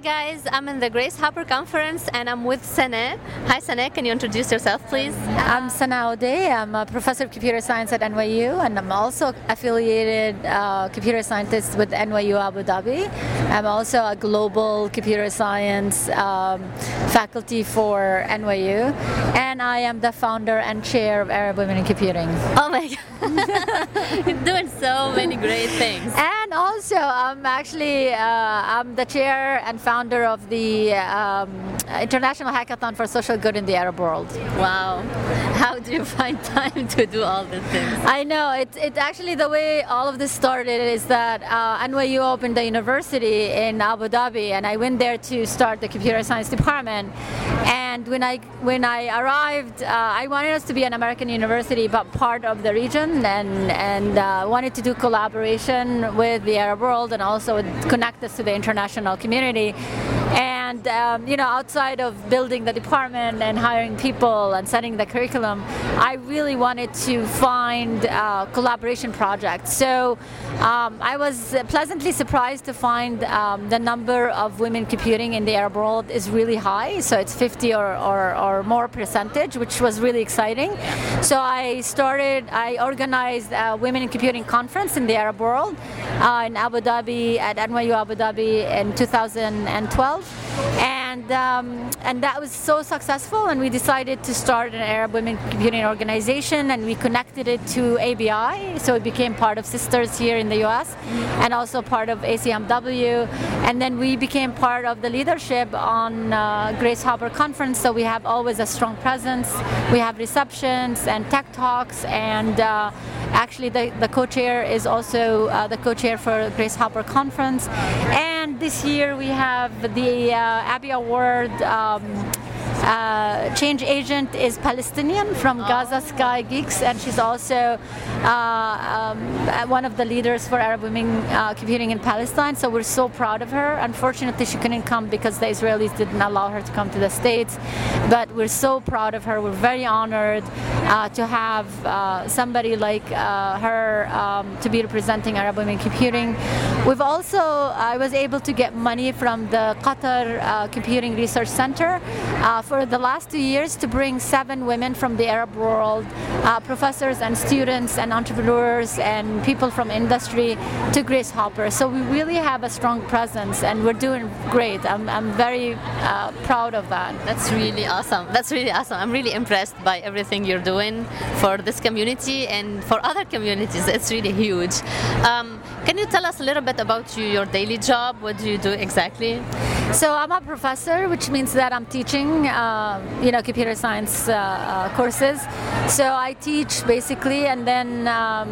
guys, I'm in the Grace Hopper Conference and I'm with Saneh. Hi Saneh, can you introduce yourself please? I'm Saneh Odeh. I'm a professor of computer science at NYU, and I'm also affiliated computer scientist with NYU Abu Dhabi. I'm also a global computer science faculty for NYU, and I am the founder and chair of Arab Women in Computing. Oh my god, you're doing so many great things. And also, I'm the chair and founder of the International Hackathon for Social Good in the Arab World. Wow, how do you find time to do all these things? I know, it actually, the way all of this started is that NYU opened a university in Abu Dhabi, and I went there to start the computer science department. And when I arrived, I wanted us to be an American university, but part of the region, and wanted to do collaboration with the Arab world and also connect us to the international community. And outside of building the department and hiring people and setting the curriculum, I really wanted to find collaboration projects. So I was pleasantly surprised to find the number of women computing in the Arab world is really high. So it's 50 or more percentage, which was really exciting. So I organized a Women in Computing conference in the Arab world in Abu Dhabi, at NYU Abu Dhabi in 2012. And that was so successful, and we decided to start an Arab Women Computing organization, and we connected it to ABI, so it became part of Sisters here in the US, and also part of ACMW, and then we became part of the leadership on Grace Hopper Conference, so we have always a strong presence. We have receptions and tech talks, and actually the co-chair is also the co-chair for Grace Hopper Conference. And this year we have the Abby Award. Change agent is Palestinian from Gaza Sky Geeks, and she's also one of the leaders for Arab Women Computing in Palestine. So we're so proud of her. Unfortunately, she couldn't come because the Israelis didn't allow her to come to the States. But we're so proud of her. We're very honored to have somebody like her to be representing Arab Women Computing. I was able to get money from the Qatar Computing Research Center for the last 2 years to bring 7 women from the Arab world, professors and students and entrepreneurs and people from industry, to Grace Hopper. So we really have a strong presence, and we're doing great. I'm very proud of that. That's really awesome. I'm really impressed by everything you're doing for this community and for other communities. It's really huge. Can you tell us a little bit about your daily job? What do you do exactly? So I'm a professor, which means that I'm teaching, computer science courses. So I teach basically, and then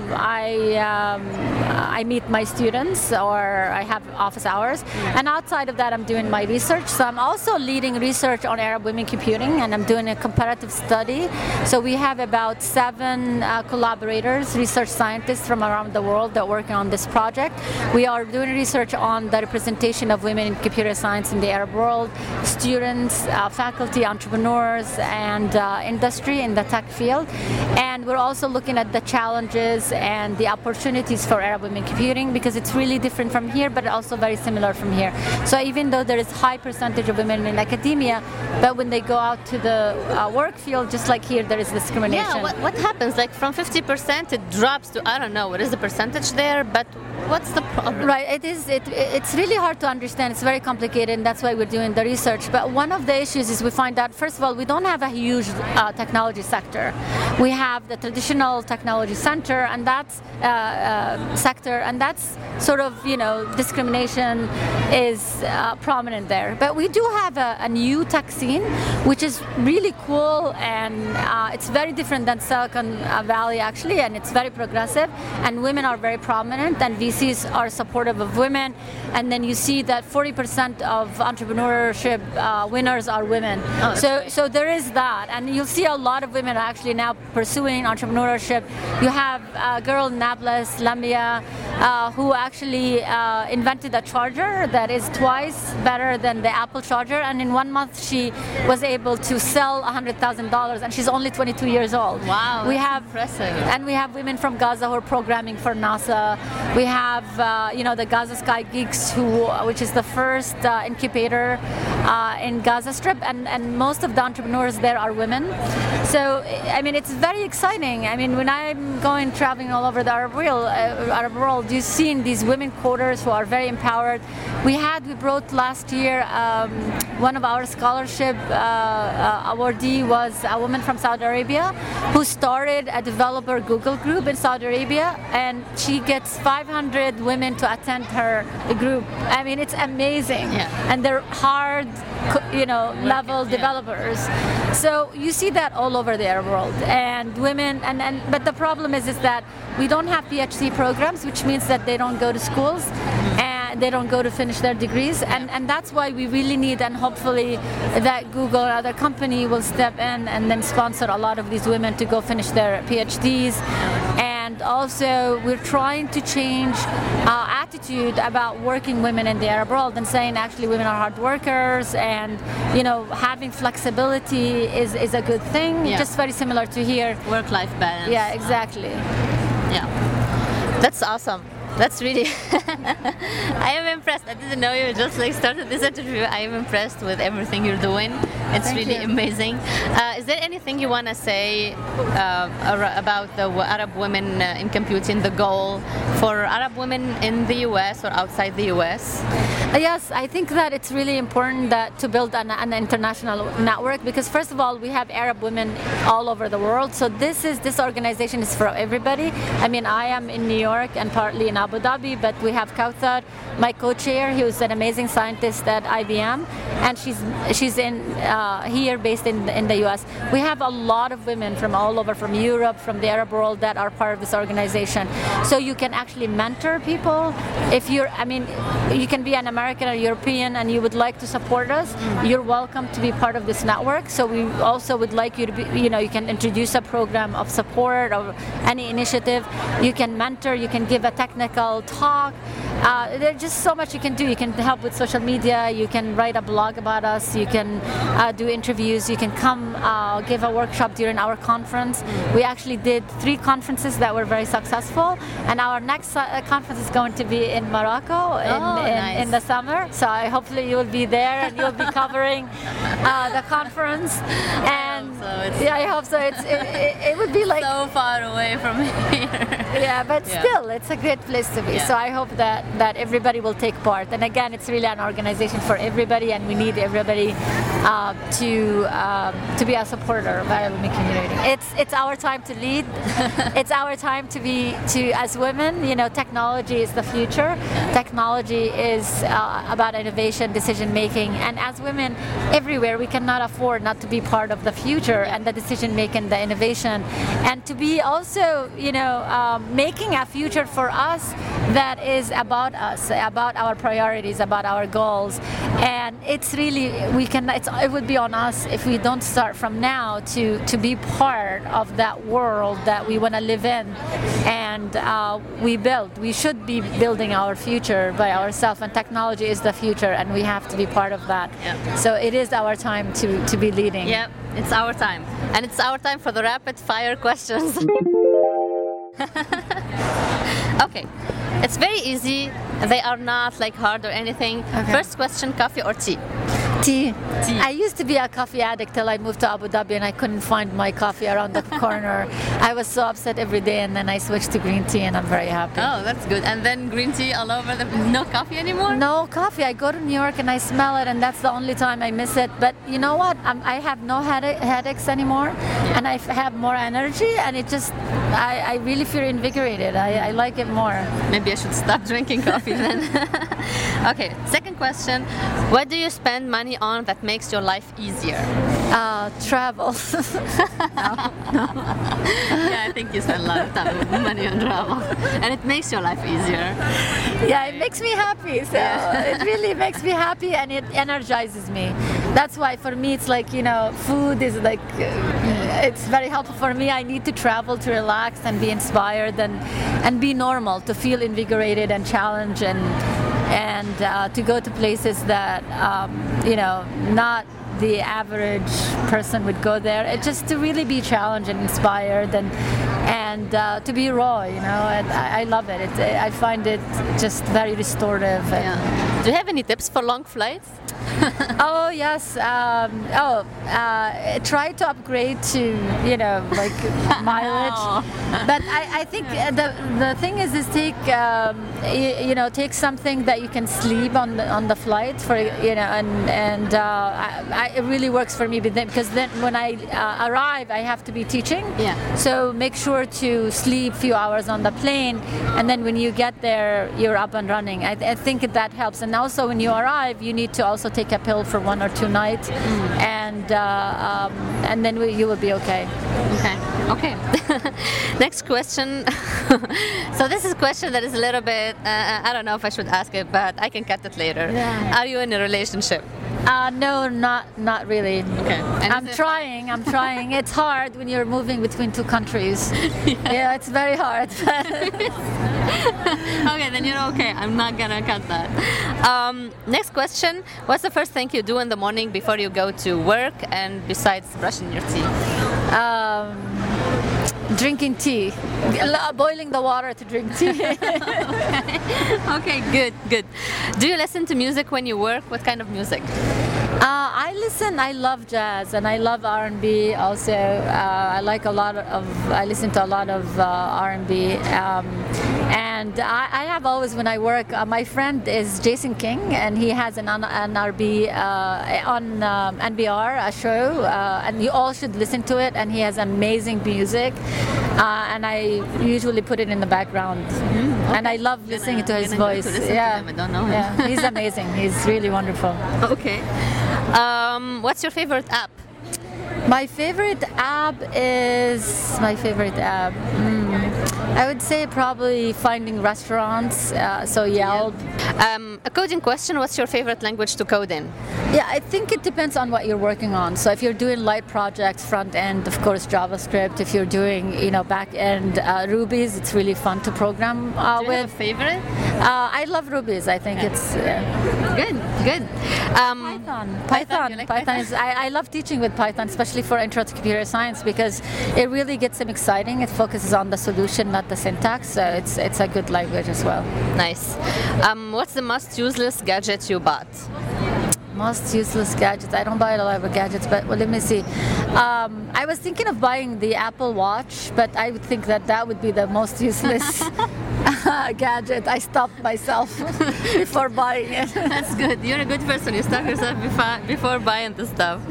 I meet my students, or I have office hours. And outside of that, I'm doing my research. So I'm also leading research on Arab Women Computing, and I'm doing a comparative study. So we have about 7 collaborators, research scientists from around the world that are working on this project. We are doing research on the representation of women in computer science in the Arab world, students, faculty, entrepreneurs, and industry in the tech field. And we're also looking at the challenges and the opportunities for Arab Women Computing, because it's really different from here, but also very similar from here. So even though there is high percentage of women in academia, but when they go out to the work field, just like here, there is discrimination. Yeah, what happens? Like from 50%, it drops to, I don't know, what is the percentage there, but what's the problem? Right, it's really hard to understand. It's very complicated, and that's why we're doing the research. But one of the issues is we find out, first of all, we don't have a huge technology sector. We have the traditional technology center, and that's sort of, discrimination is prominent there. But we do have a new tech scene, which is really cool, and it's very different than Silicon Valley, actually, and it's very progressive, and women are very prominent, and VCs are supportive of women. And then you see that 40% of entrepreneurship winners are women. Oh, so there is that, and you'll see a lot of women actually now pursuing entrepreneurship. You have a girl, Nablus Lamia, who actually invented a charger that is twice better than the Apple charger, and in 1 month she was able to sell $100,000, and she's only 22 years old. Wow, that's impressive. And we have women from Gaza who are programming for NASA. We have have the Gaza Sky Geeks, which is the first incubator in Gaza Strip, and most of the entrepreneurs there are women. So I mean, it's very exciting. I mean, when I'm traveling all over the Arab world, you've seen these women coders who are very empowered. We brought last year one of our scholarship awardee was a woman from Saudi Arabia who started a developer Google group in Saudi Arabia, and she gets 500 women to attend her group. I mean, it's amazing. And they're hard, level developers. So you see that all over the Arab world, and women, but the problem is that we don't have PhD programs, which means that they don't go to schools and they don't go to finish their degrees, and that's why we really need, and hopefully that Google or other company will step in and then sponsor a lot of these women to go finish their PhDs. And also we're trying to change our attitude about working women in the Arab world and saying actually women are hard workers, and having flexibility is a good thing, just very similar to here. Work-life balance. Yeah, exactly. Yeah, that's awesome. That's really I am impressed. I didn't know you just started this interview. I am impressed with everything you're doing. It's Thank really you. amazing. Is there anything you want to say about the Arab women in computing, the goal for Arab women in the US or outside the US? Yes, I think that it's really important to build an international network, because first of all, we have Arab women all over the world. So this organization is for everybody. I mean, I am in New York and partly in Abu Dhabi, but we have Kauthar, my co-chair, who's an amazing scientist at IBM, and she's here based in the US. We have a lot of women from all over, from Europe, from the Arab world, that are part of this organization. So you can actually mentor people. You can be an American or European and you would like to support us, you're welcome to be part of this network. So we also would like you to be, you can introduce a program of support or any initiative. You can mentor, you can give a technical talk. There's just so much you can do. You can help with social media, you can write a blog about us, you can do interviews, you can come give a workshop during our conference. We actually did 3 conferences that were very successful, and our next conference is going to be in Morocco in the summer. So hopefully you will be there and you'll be covering the conference. And I hope so. It would be like so far away from here. Yeah, but still, it's a great place to be. So I hope that everybody will take part. And again, it's really an organization for everybody, and we need everybody to be a supporter of our women community. It's our time to lead. It's our time as women. Technology is the future. Technology is about innovation, decision making, and as women everywhere, we cannot afford not to be part of the future and the decision making, the innovation, and to be also, making a future for us that is about us, about our priorities, about our goals. And it's really, it would be on us if we don't start from now to be part of that world that we want to live in, and we should be building our future by ourselves, and technology is the future, and we have to be part of that. So it is our time to be leading. It's our time, and it's our time for the rapid fire questions. Okay, it's very easy. They are not hard or anything. Okay. First question: coffee or tea? Tea. I used to be a coffee addict till I moved to Abu Dhabi, and I couldn't find my coffee around the corner. I was so upset every day, and then I switched to green tea, and I'm very happy. Oh, that's good. And then green tea all over no coffee anymore? No coffee. I go to New York and I smell it, and that's the only time I miss it. But you know what? I have no headaches anymore, and I have more energy, and I really feel invigorated. I like it more. Maybe I should stop drinking coffee then. Okay, second question. What do you spend money on that makes your life easier? Travel. No. Yeah, I think you spend a lot of money on travel, and it makes your life easier. Yeah, it makes me happy. So it really makes me happy, and it energizes me. That's why for me it's food is it's very helpful for me. I need to travel to relax and be inspired and be normal, to feel invigorated and challenged, and to go to places that not the average person would go there. It's just to really be challenged and inspired, and to be raw, and I love it. I find it just very restorative. Do you have any tips for long flights? Oh yes. Try to upgrade to like mileage. But I think the thing is take take something that you can sleep on the flight for and it really works for me because then when I arrive I have to be teaching. Yeah. So make sure to sleep a few hours on the plane, and then when you get there you're up and running. I think that helps. And also when you arrive you need to also take a pill for 1 or 2 nights, and then you will be okay. Okay. Next question. So this is a question that is a little bit, I don't know if I should ask it, but I can cut it later. Yeah. Are you in a relationship? No, not really. Okay. I'm trying. It's hard when you're moving between 2 countries. Yeah, it's very hard. Okay, then you're okay. I'm not gonna cut that. Next question. What's the first thing you do in the morning before you go to work, and besides brushing your teeth? Drinking tea, boiling the water to drink tea. Okay, good. Do you listen to music when you work? What kind of music? I love jazz and I love R&B also. I listen to a lot of R&B. And I have always, when I work, my friend is Jason King, and he has an R&B on NPR, a show, and you all should listen to it, and he has amazing music. And I usually put it in the background. Okay. And I love listening to his voice. To him. I don't know him. Yeah, he's amazing. He's really wonderful. Okay. What's your favorite app? My favorite app. I would say probably finding restaurants, so Yelp. A coding question, what's your favorite language to code in? Yeah, I think it depends on what you're working on. So if you're doing light projects, front end, of course, JavaScript. If you're doing, back end, Ruby's, it's really fun to program Do you with. have a favorite? I love Ruby's. I think it's... Good. Python. You like Python is... I love teaching with Python, especially for intro to computer science, because it really gets them exciting. It focuses on the solution, not the syntax. So it's a good language as well. Nice. What's the most useless gadget you bought? Most useless gadgets. I don't buy a lot of gadgets, but let me see. I was thinking of buying the Apple Watch, but I would think that would be the most useless gadget. I stopped myself before buying it. That's good. You're a good person. You stop yourself before buying the stuff.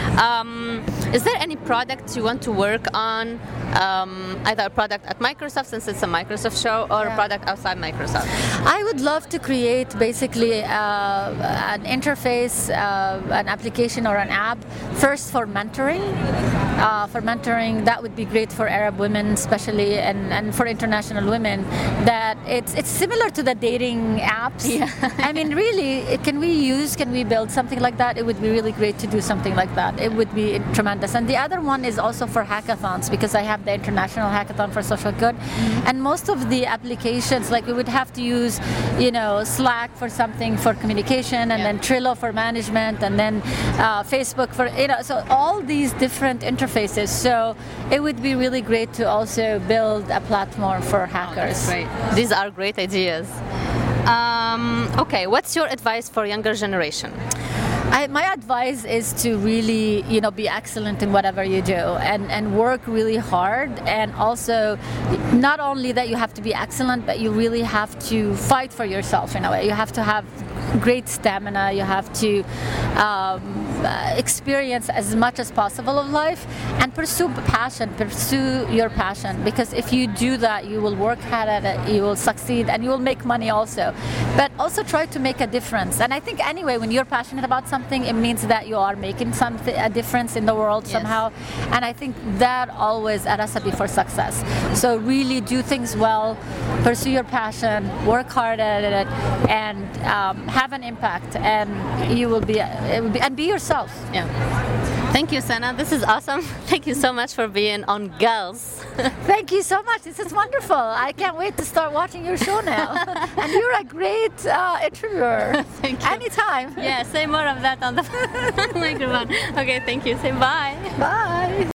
Is there any product you want to work on? Either a product at Microsoft, since it's a Microsoft show, or a product outside Microsoft? I would love to create basically an interface, an application or an app, first for mentoring. That would be great for Arab women especially, and for international women. That it's similar to the dating apps. Yeah. I mean, really, can we build something like that? It would be really great to do something like that. It would be tremendous. And the other one is also for hackathons, because I have the International Hackathon for Social Good. Mm-hmm. And most of the applications, like we would have to use, Slack for something for communication, and then Trello for management, and then Facebook for, so all these different interfaces. So it would be really great to also build a platform for hackers. That's great. These are great ideas. Okay, what's your advice for younger generation? My advice is to really, be excellent in whatever you do, and work really hard. And also, not only that you have to be excellent, but you really have to fight for yourself in a way. You have to have great stamina. You have to experience as much as possible of life, and pursue your passion, because if you do that, you will work hard at it, you will succeed, and you will make money also. But also try to make a difference. And I think anyway, when you're passionate about something, it means that you are making a difference in the world somehow. And I think that always a recipe for success. So really do things well, pursue your passion, work hard at it, and have an impact, and be yourself. Yeah. Thank you, Sana. This is awesome. Thank you so much for being on Girls. Thank you so much. This is wonderful. I can't wait to start watching your show now. And you're a great interviewer. Thank you. Anytime. Yeah, say more of that on the microphone. Okay, thank you. Say bye. Bye.